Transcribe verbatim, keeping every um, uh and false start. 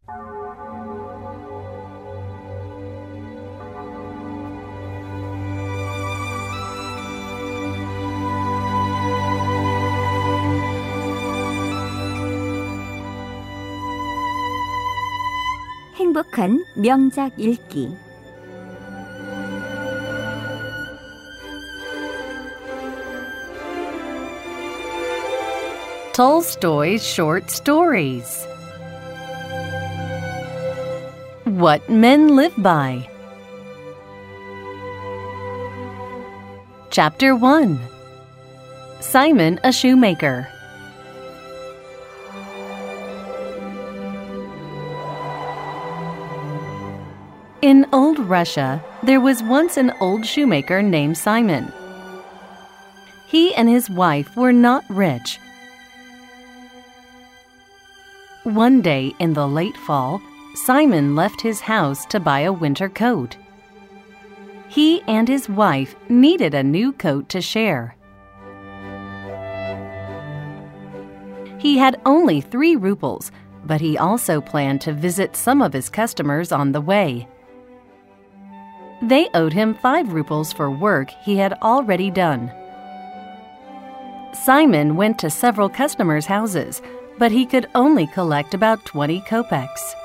행복한 명작 읽기. Tolstoy's Short Stories. What Men Live By. Chapter one. Simon a Shoemaker. In old Russia, there was once an old shoemaker named Simon. He and his wife were not rich. One day in the late fall, Simon left his house to buy a winter coat. He and his wife needed a new coat to share. He had only three rubles, but he also planned to visit some of his customers on the way. They owed him five rubles for work he had already done. Simon went to several customers' houses, but he could only collect about twenty kopecks.